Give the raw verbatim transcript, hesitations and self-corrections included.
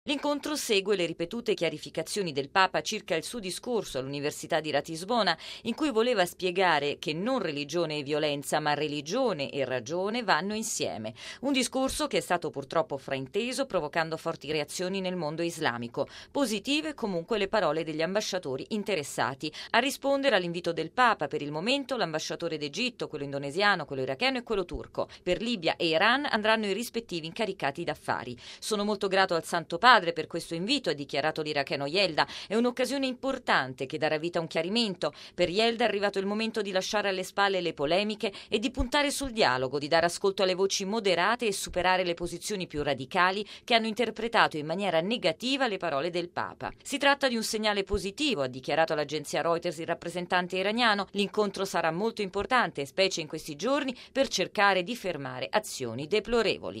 L'incontro segue le ripetute chiarificazioni del Papa circa il suo discorso all'Università di Ratisbona, in cui voleva spiegare che non religione e violenza, ma religione e ragione vanno insieme. Un discorso che è stato purtroppo frainteso, provocando forti reazioni nel mondo islamico. Positive comunque le parole degli ambasciatori interessati. A rispondere all'invito del Papa, per il momento l'ambasciatore d'Egitto, quello indonesiano, quello iracheno e quello turco. Per Libia e Iran andranno i rispettivi incaricati d'affari. Sono molto grato al Santo Padre per questo invito, ha dichiarato l'iracheno Yelda. È un'occasione importante che darà vita a un chiarimento. Per Yelda è arrivato il momento di lasciare alle spalle le polemiche e di puntare sul dialogo, di dare ascolto alle voci moderate e superare le posizioni più radicali che hanno interpretato in maniera negativa le parole del Papa. Si tratta di un segnale positivo, ha dichiarato all'agenzia Reuters il rappresentante iraniano. L'incontro sarà molto importante, specie in questi giorni, per cercare di fermare azioni deplorevoli.